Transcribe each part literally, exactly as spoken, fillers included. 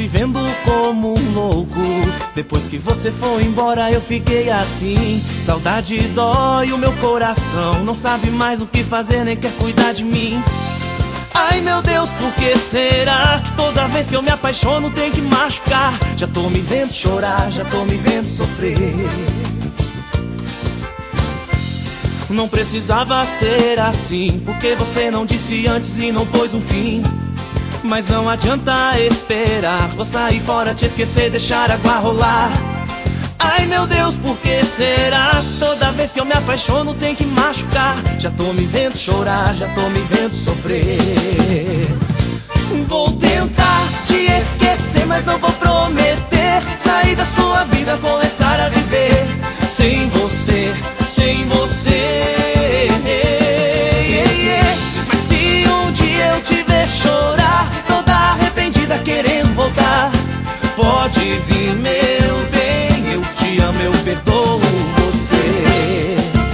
vivendo como um louco. Depois que você foi embora eu fiquei assim. Saudade dói o meu coração. Não sabe mais o que fazer, nem quer cuidar de mim. Ai meu Deus, por que será que toda vez que eu me apaixono tem que machucar? Já tô me vendo chorar, já tô me vendo sofrer. Não precisava ser assim, porque você não disse antes e não pôs um fim. Mas não adianta esperar, vou sair fora, te esquecer, deixar a água rolar. Ai meu Deus, por que será? Toda vez que eu me apaixono tem que machucar. Já tô me vendo chorar, já tô me vendo sofrer. Vou tentar te esquecer, mas não vou prometer sair da sua vida, começar a viver sem você, sem você. Mas se um dia eu te ver chorar, toda arrependida querendo voltar, pode vir meu bem, eu te amo, eu perdoo você.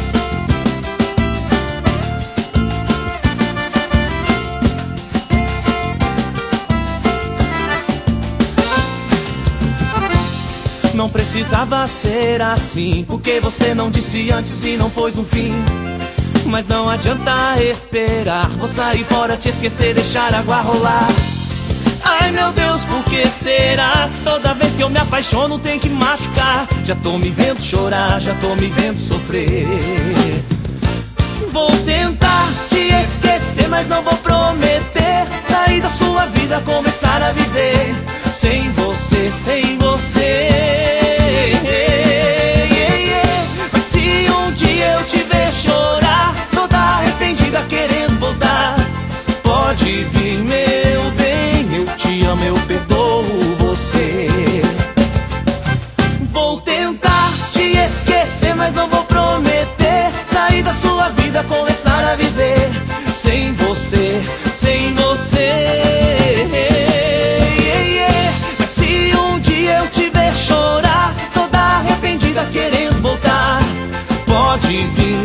Não precisava ser assim, porque você não disse antes e não pôs um fim. Mas não adianta esperar, vou sair fora, te esquecer, deixar a água rolar. Ai meu Deus, por que será que toda vez que eu me apaixono tem que machucar? Já tô me vendo chorar, já tô me vendo sofrer. Vou tentar te esquecer, mas não vou prometer sair da sua vida, começar a viver sem você, sem você. Mas se um dia eu te ver chorar, toda arrependida querendo voltar, pode vir meu bem, eu te amo, eu perdoo você. Vou tentar te esquecer, mas não vou prometer sair da sua vida, começar a viver sem você, sem você. Mas se um dia eu te ver chorar, toda arrependida querendo voltar, pode vir